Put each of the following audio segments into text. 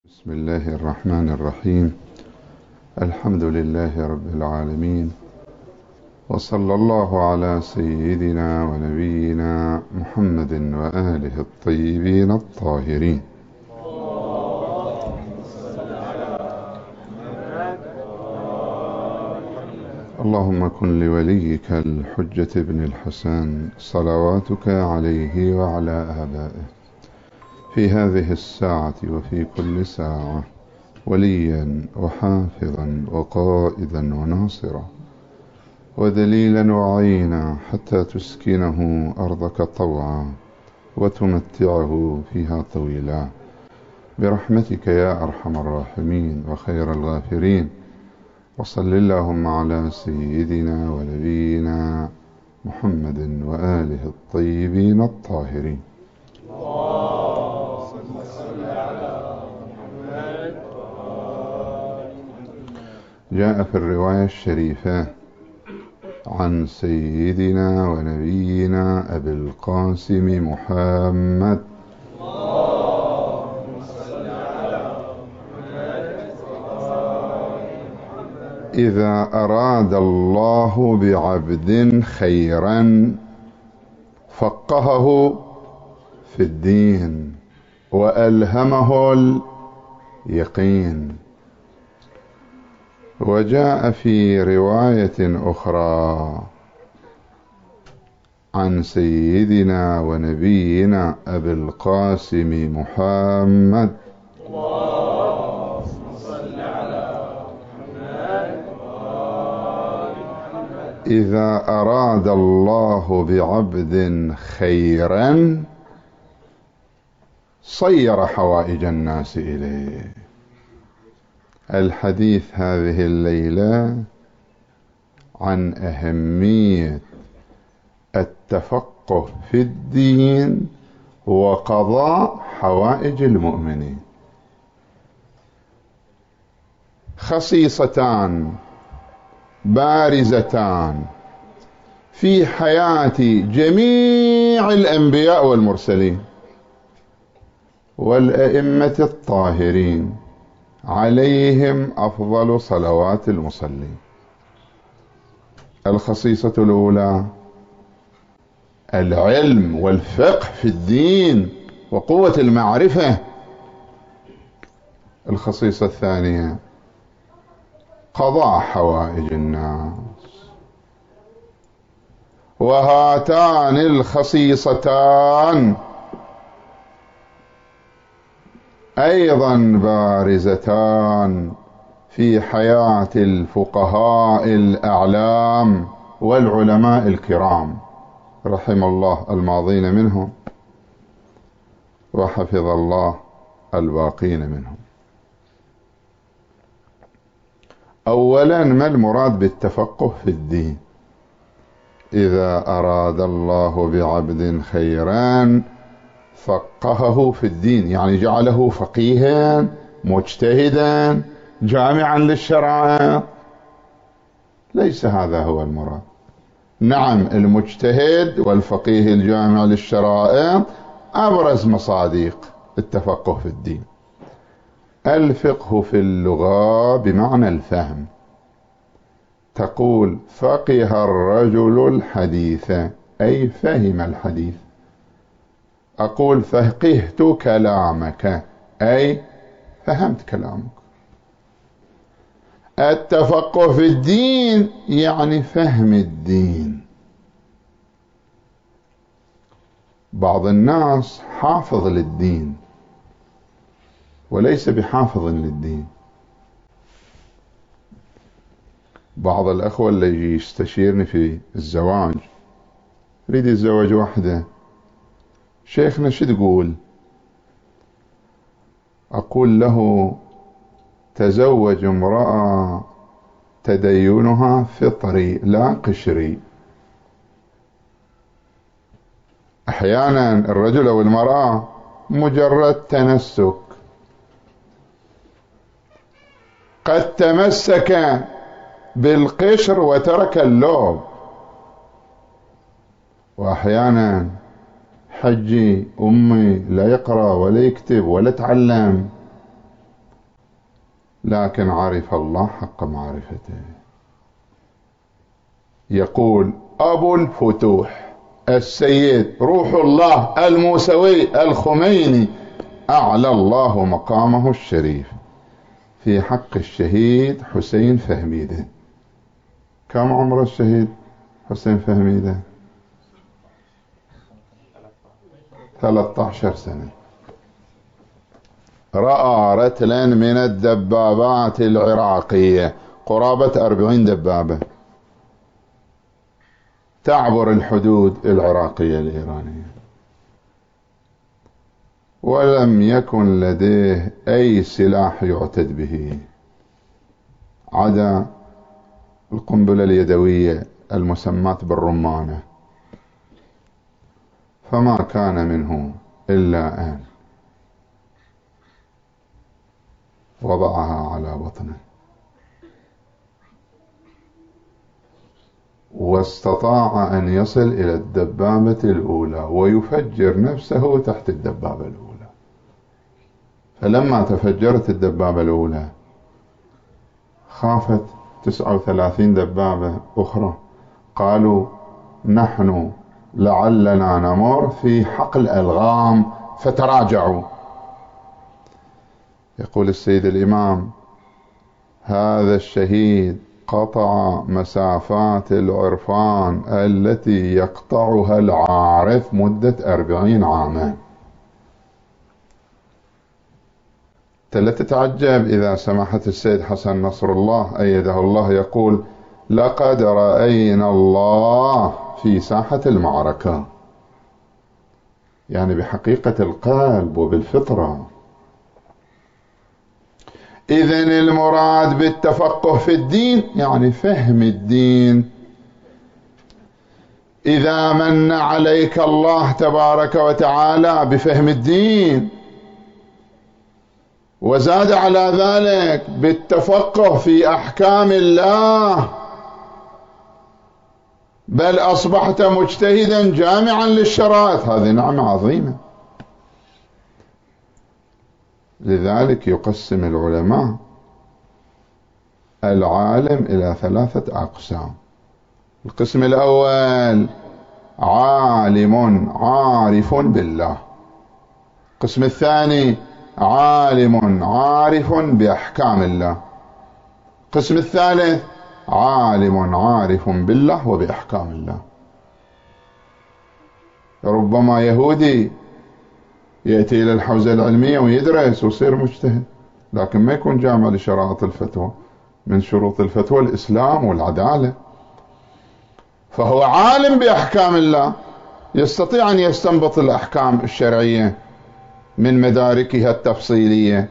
بسم الله الرحمن الرحيم. الحمد لله رب العالمين، وصلى الله على سيدنا ونبينا محمد وآله الطيبين الطاهرين. اللهم كن لوليك الحجة بن الحسن صلواتك عليه وعلى آبائه في هذه الساعة وفي كل ساعة وليا وحافظا وقائدا وناصرا ودليلا وعينا حتى تسكنه أرضك طوعا وتمتعه فيها طويلا برحمتك يا أرحم الراحمين وخير الغافرين. وصل اللهم على سيدنا ونبينا محمد وآله الطيبين الطاهرين. جاء في الرواية الشريفة عن سيدنا ونبينا أبي القاسم محمد إذا أراد الله بعبد خيرا فقهه في الدين وألهمه اليقين. وجاء في رواية أخرى عن سيدنا ونبينا أبي القاسم محمد إذا أراد الله بعبد خيرا صير حوائج الناس إليه. الحديث هذه الليلة عن أهمية التفقه في الدين وقضاء حوائج المؤمنين. خصيصتان بارزتان في حياة جميع الأنبياء والمرسلين والأئمة الطاهرين عليهم أفضل صلوات المصلين. الخصيصة الأولى العلم والفقه في الدين وقوة المعرفة. الخصيصة الثانية قضاء حوائج الناس. وهاتان الخصيصتان أيضا بارزتان في حياة الفقهاء الأعلام والعلماء الكرام رحم الله الماضين منهم وحفظ الله الباقين منهم. أولا، ما المراد بالتفقه في الدين؟ إذا أراد الله بعبد خيرا فقهه في الدين، يعني جعله فقيها مجتهدا جامعا للشرائع. ليس هذا هو المراد. نعم، المجتهد والفقيه الجامع للشرائع أبرز مصادق التفقه في الدين. الفقه في اللغة بمعنى الفهم. تقول فقه الرجل الحديث أي فهم الحديث. أقول فقهت كلامك أي فهمت كلامك. التفقه في الدين يعني فهم الدين. بعض الناس حافظ للدين وليس بحافظ للدين. بعض الأخوة اللي يجي يستشيرني في الزواج، يريد يتزوج وحده، شيخنا شو تقول؟ أقول له تزوج امرأة تدينها فطري لا قشري. أحيانا الرجل أو المرأة مجرد تنسك، قد تمسك بالقشر وترك اللوب. وأحيانا حجي أمي لا يقرأ ولا يكتب ولا تعلم، لكن عرف الله حق معرفته. يقول أبو الفتوح السيد روح الله الموسوي الخميني أعلى الله مقامه الشريف في حق الشهيد حسين فهميدة. كم عمر الشهيد حسين فهميدة؟ 13 سنة. رأى رتلا من الدبابات العراقية قرابة 40 دبابة تعبر الحدود العراقية الإيرانية، ولم يكن لديه أي سلاح يعتد به عدا القنبلة اليدوية المسماة بالرمانة، فما كان منه إلا أن وضعها على بطنه، واستطاع أن يصل إلى الدبابة الأولى ويفجر نفسه تحت الدبابة الأولى. فلما تفجرت الدبابة الأولى خافت 39 دبابة أخرى، قالوا نحن لعلنا نمر في حقل ألغام، فتراجعوا. يقول السيد الإمام هذا الشهيد قطع مسافات العرفان التي يقطعها العارف مدة 40 عاما. لا تتعجب إذا سماحة السيد حسن نصر الله أيده الله يقول لقد رأينا الله في ساحة المعركة، يعني بحقيقة القلب وبالفطرة. إذن المراد بالتفقه في الدين يعني فهم الدين. إذا من عليك الله تبارك وتعالى بفهم الدين وزاد على ذلك بالتفقه في أحكام الله، بل أصبحت مجتهدا جامعا للشرائط، هذه نعمة عظيمة. لذلك يقسم العلماء العالم إلى 3 أقسام. القسم الأول عالم عارف بالله، القسم الثاني عالم عارف بأحكام الله، القسم الثالث عالم عارف بالله وبأحكام الله. ربما يهودي يأتي إلى الحوزة العلمية ويدرس ويصير مجتهد، لكن ما يكون جامع لشرائط الفتوى. من شروط الفتوى الإسلام والعدالة، فهو عالم بأحكام الله، يستطيع أن يستنبط الأحكام الشرعية من مداركها التفصيلية،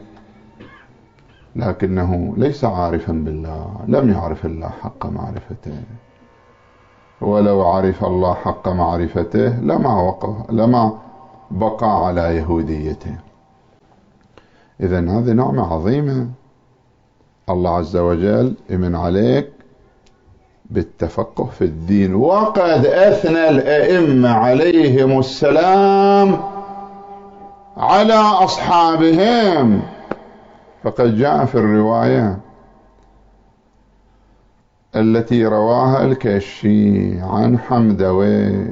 لكنه ليس عارفا بالله، لم يعرف الله حق معرفته. ولو عرف الله حق معرفته لما بقى على يهوديته. إذن هذه نعمة عظيمة. الله عز وجل يمن عليك بالتفقه في الدين. وقد أثنى الأئمة عليهم السلام على أصحابهم، فقد جاء في الرواية التي رواها الكشي عن حمدوي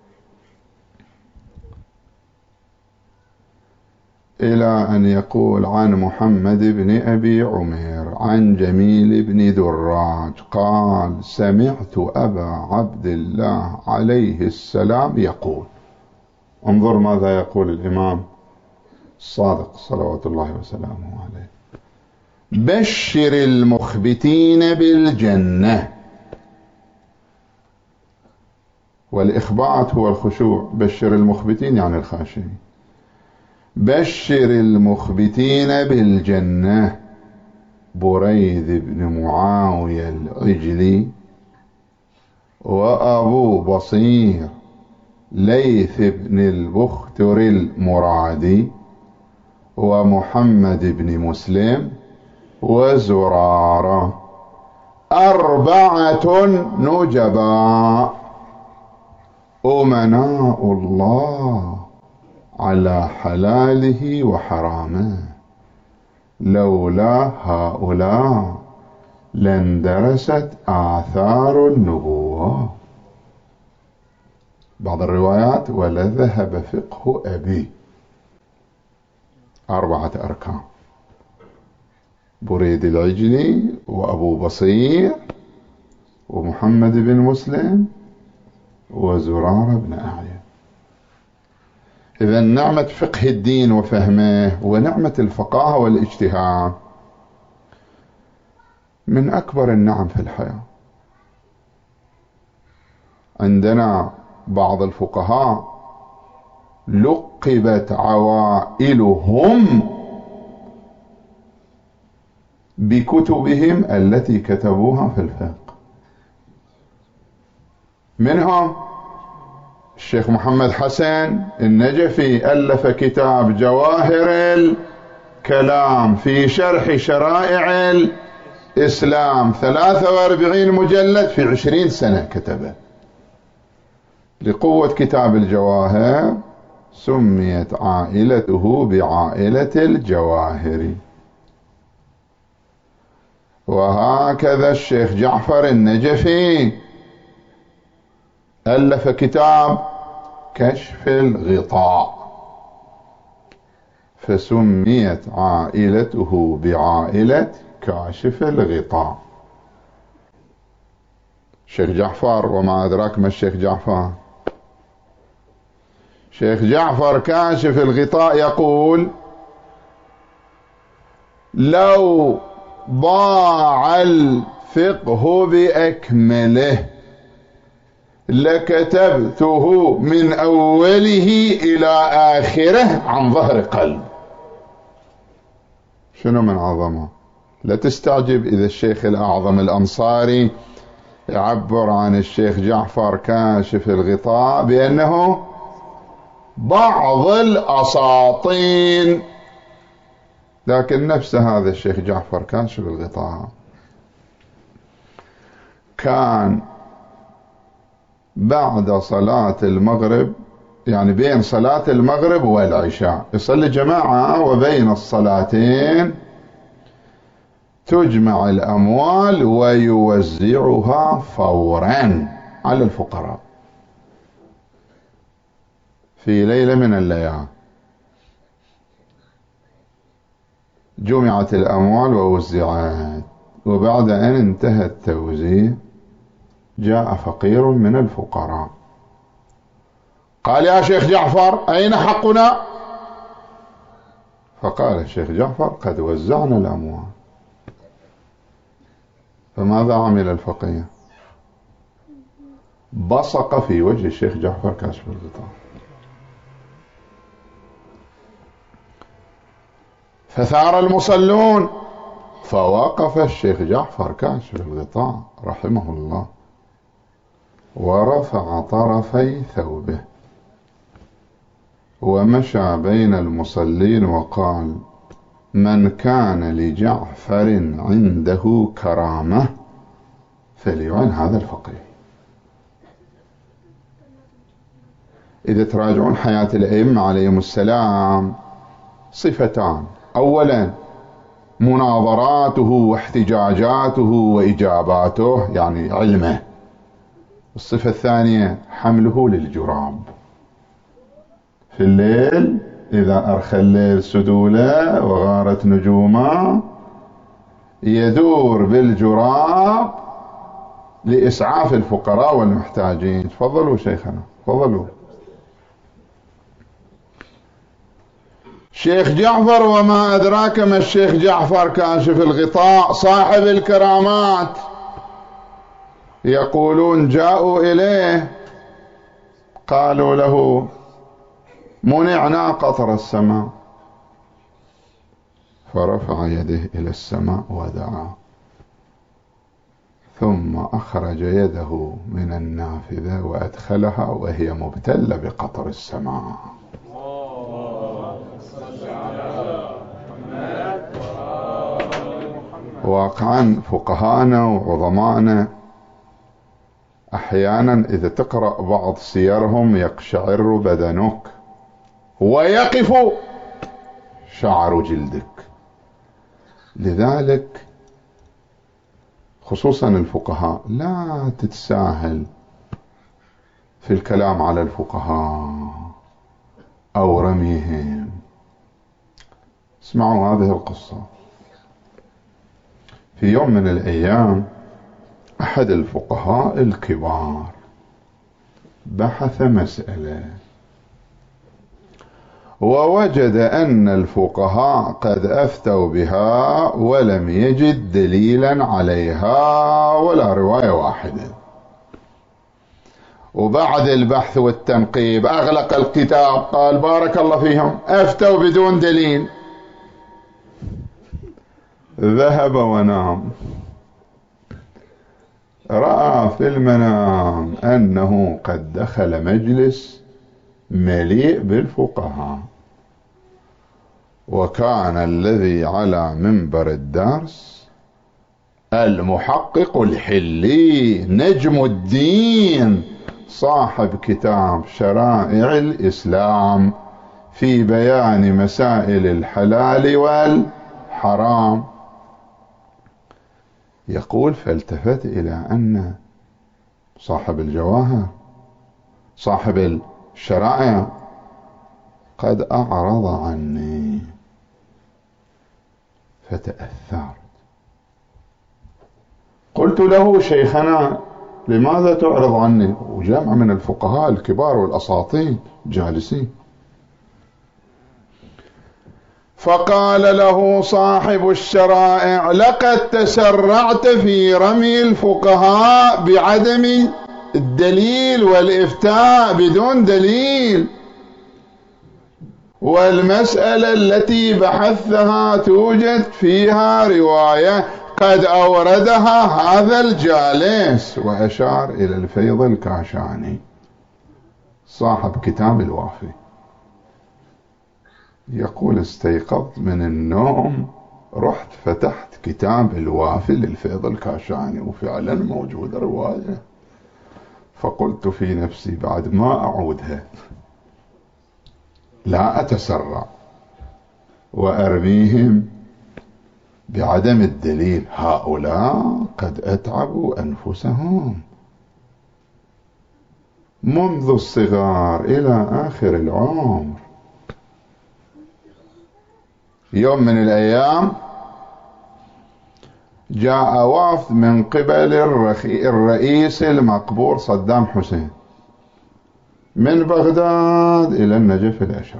إلى أن يقول عن محمد بن أبي عمير عن جميل بن دراج قال سمعت أبا عبد الله عليه السلام يقول. انظر ماذا يقول الإمام الصادق صلوات الله وسلامه عليه: بشر المخبتين بالجنة. والإخبات هو الخشوع، بشر المخبتين يعني الخاشعين. بشر المخبتين بالجنة بريد بن معاوية العجلي، وأبو بصير ليث بن البختر المرادي، ومحمد بن مسلم، وزرارة، 4 نجباء أمناء الله على حلاله وحرامه. لولا هؤلاء لاندرست آثار النبوة. بعض الروايات ولذهب فقه أبي. 4 أركان: بريد العجلي، وأبو بصير، ومحمد بن مسلم، وزرارة بن أعين. إذا نعمة فقه الدين وفهمه ونعمة الفقاهة والاجتهاد من أكبر النعم في الحياة. عندنا بعض الفقهاء لقبت عوائلهم بكتبهم التي كتبوها في الفقه. منهم الشيخ محمد حسن النجفي، ألف كتاب جواهر الكلام في شرح شرائع الإسلام، 43 مجلد في 20 سنة كتبه. لقوة كتاب الجواهر سميت عائلته بعائلة الجواهر. وهكذا الشيخ جعفر النجفي ألف كتاب كشف الغطاء، فسميت عائلته بعائلة كاشف الغطاء. الشيخ جعفر، وما أدراك ما الشيخ جعفر؟ شيخ جعفر كاشف الغطاء يقول: لو ضاع الفقه بأكمله لكتبته من أوله إلى آخره عن ظهر قلب. شنو من عظمه؟ لا تستعجب إذا الشيخ الأعظم الأنصاري يعبر عن الشيخ جعفر كاشف الغطاء بأنه بعض الأساطين، لكن نفس هذا الشيخ جعفر كاشف الغطاء كان بعد صلاة المغرب، يعني بين صلاة المغرب والعشاء، يصلي جماعة، وبين الصلاتين تجمع الأموال ويوزعها فورا على الفقراء. في ليلة من الليالي جمعت الأموال ووزعت، وبعد أن انتهى التوزيع جاء فقير من الفقراء قال: يا شيخ جعفر أين حقنا؟ فقال الشيخ جعفر: قد وزعنا الأموال. فماذا عمل الفقير؟ بصق في وجه الشيخ جعفر كاشف الغطاء، فثار المصلون، فوقف الشيخ جعفر كاشف الغطاء رحمه الله ورفع طرفي ثوبه ومشى بين المصلين وقال: من كان لجعفر عنده كرامة فليعن هذا الفقير. إذا تراجعون حياة الأئمة عليهم السلام صفتان: أولا مناظراته واحتجاجاته وإجاباته، يعني علمه. الصفة الثانية حمله للجراب في الليل، إذا أرخى الليل سدوله وغارت نجومه يدور بالجراب لإسعاف الفقراء والمحتاجين. تفضلوا شيخنا، تفضلوا. شيخ جعفر، وما أدراك ما الشيخ جعفر كاشف الغطاء صاحب الكرامات. يقولون جاءوا إليه قالوا له: منعنا قطر السماء، فرفع يده إلى السماء ودعا، ثم أخرج يده من النافذة وأدخلها وهي مبتلة بقطر السماء. واقعا فقهانا وعظمانا أحيانا إذا تقرأ بعض سيرهم يقشعر بدنك ويقف شعر جلدك لذلك خصوصا الفقهاء لا تتساهل في الكلام على الفقهاء أو رميهم. اسمعوا هذه القصة. في يوم من الأيام أحد الفقهاء الكبار بحث مسألة ووجد أن الفقهاء قد أفتوا بها ولم يجد دليلا عليها ولا رواية واحدة. وبعد البحث والتنقيب أغلق الكتاب، قال بارك الله فيهم أفتوا بدون دليل. ذهب ونام. رأى في المنام أنه قد دخل مجلس مليء بالفقهاء، وكان الذي على منبر الدرس المحقق الحلي نجم الدين صاحب كتاب شرائع الإسلام في بيان مسائل الحلال والحرام. يقول فالتفت إلى أن صاحب الجواهر صاحب الشرائع قد أعرض عني، فتأثرت. قلت له شيخنا لماذا تعرض عني؟ وجمع من الفقهاء الكبار والأساطين جالسين. فقال له صاحب الشرائع لقد تسرعت في رمي الفقهاء بعدم الدليل والإفتاء بدون دليل، والمسألة التي بحثها توجد فيها رواية قد أوردها هذا الجالس. وأشار إلى الفيض الكاشاني صاحب كتاب الوافي. يقول استيقظت من النوم، رحت فتحت كتاب الوافي للفيض الكاشاني وفعلا موجود رواية. فقلت في نفسي بعد ما أعودها لا أتسرع وأرميهم بعدم الدليل، هؤلاء قد أتعبوا أنفسهم منذ الصغار إلى آخر العمر. يوم من الأيام جاء وفد من قبل الرئيس المقبور صدام حسين من بغداد إلى النجف الأشرف،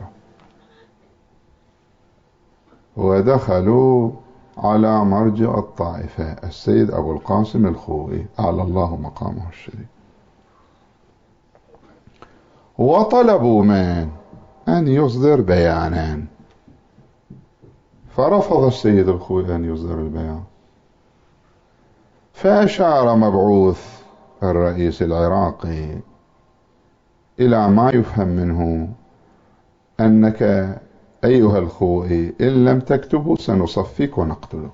ودخلوا على مرجع الطائفة السيد أبو القاسم الخوئي أعلى الله مقامه الشريف، وطلبوا من أن يصدر بيانا. فرفض السيد الخوئي أن يصدر البيان، فأشار مبعوث الرئيس العراقي إلى ما يفهم منه أنك أيها الخوئي إن لم تكتبه سنصفيك ونقتلك.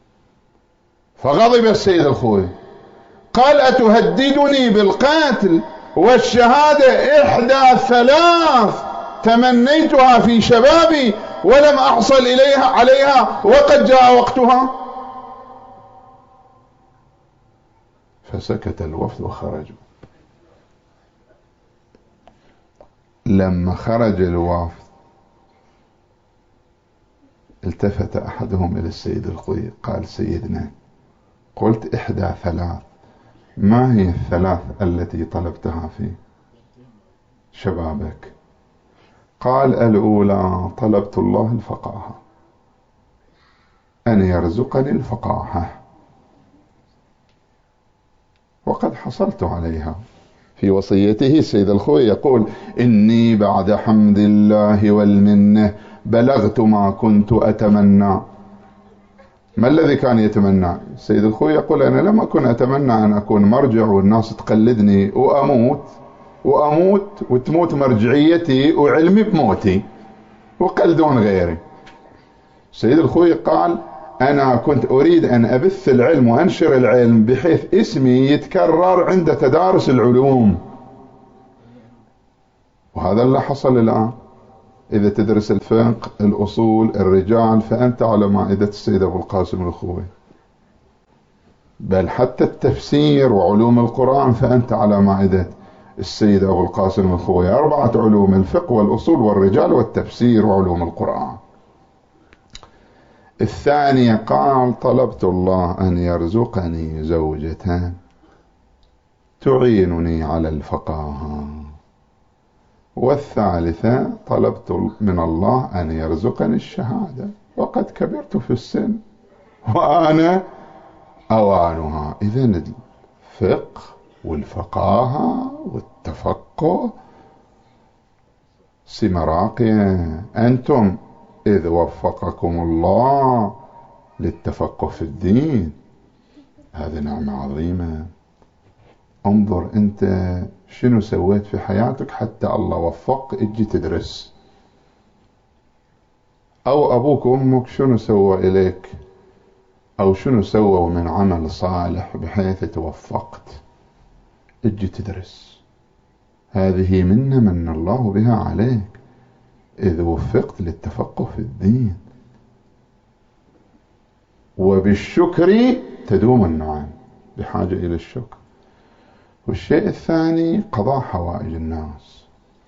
فغضب السيد الخوئي قال أتهددني بالقتل والشهادة إحدى ثلاث تمنيتها في شبابي ولم أحصل عليها وقد جاء وقتها. فسكت الوفد وخرجوا. لما خرج الوفد التفت أحدهم إلى السيد الخوئي قال سيدنا قلت إحدى ثلاث، ما هي الثلاث التي طلبتها في شبابك؟ قال الأولى طلبت الله الفقاهة، أن يرزقني الفقاهة، وقد حصلت عليها. في وصيته السيد الخوئي يقول إني بعد حمد الله والمنة بلغت ما كنت أتمنى. ما الذي كان يتمنى؟ السيد الخوئي يقول أنا لم أكن أتمنى أن أكون مرجع والناس تقلدني وأموت وتموت مرجعيتي وعلمي بموتي وقلدون غيري. السيد الخوئي قال أنا كنت أريد أن أبث العلم وأنشر العلم بحيث اسمي يتكرر عند تدارس العلوم، وهذا اللي حصل الآن. إذا تدرس الفقه، الأصول، الرجال، فأنت على مائدة السيد أبو القاسم الخوئي. بل حتى التفسير وعلوم القرآن فأنت على مائدة السيد أبو القاسم الخوئي. 4 علوم: الفقه والأصول والرجال والتفسير وعلوم القرآن. الثانية قال: طلبت الله أن يرزقني زوجة تعينني على الفقاهة. والثالثة: طلبت من الله أن يرزقني الشهادة وقد كبرت في السن وأنا أوانها. إذن الفقه والفقاهة والتفقه سمة راقية. أنتم إذ وفقكم الله للتفقه في الدين، هذه نعمة عظيمة. انظر أنت شنو سويت في حياتك حتى الله وفق اجي تدرس، أو أبوك وأمك شنو سووا إليك، أو شنو سووا من عمل صالح بحيث توفقت اجي تدرس. هذه منة من الله بها عليك إذ وفقت للتفقه في الدين. وبالشكر تدوم النعم، بحاجة إلى الشكر. والشيء الثاني قضاء حوائج الناس.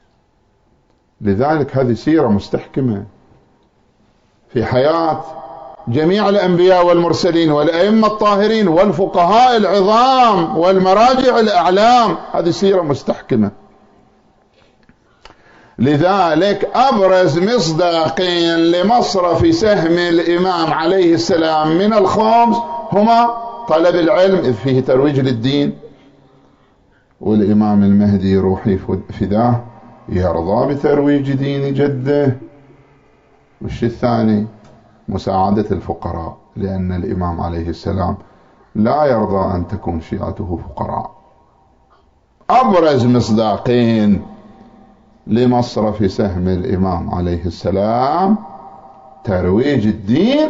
لذلك هذه سيرة مستحكمة في حياة جميع الأنبياء والمرسلين والأئمة الطاهرين والفقهاء العظام والمراجع الأعلام. هذه سيرة مستحكمة. لذلك أبرز مصداقين لمصرف سهم الإمام عليه السلام من الخمس هما طلب العلم، إذ فيه ترويج للدين، والإمام المهدي روحي فداه يرضى بترويج دين جده. والشيء الثاني مساعدة الفقراء، لأن الإمام عليه السلام لا يرضى أن تكون شيعته فقراء. أبرز مصداقين لمصرف سهم الإمام عليه السلام ترويج الدين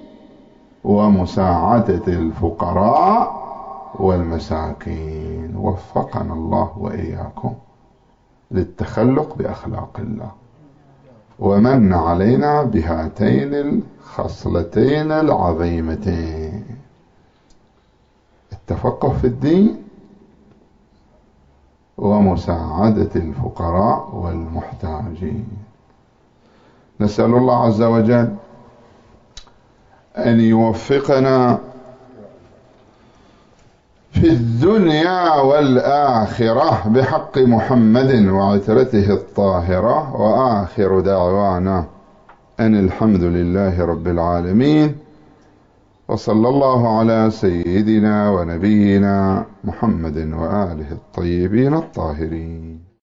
ومساعدة الفقراء والمساكين. وفقنا الله وإياكم للتخلق بأخلاق الله، ومن علينا بهاتين الخصلتين العظيمتين: التفقه في الدين ومساعدة الفقراء والمحتاجين. نسأل الله عز وجل أن يوفقنا في الدنيا والآخرة بحق محمد وعترته الطاهرة. وآخر دعوانا أن الحمد لله رب العالمين، وصلى الله على سيدنا ونبينا محمد وآله الطيبين الطاهرين.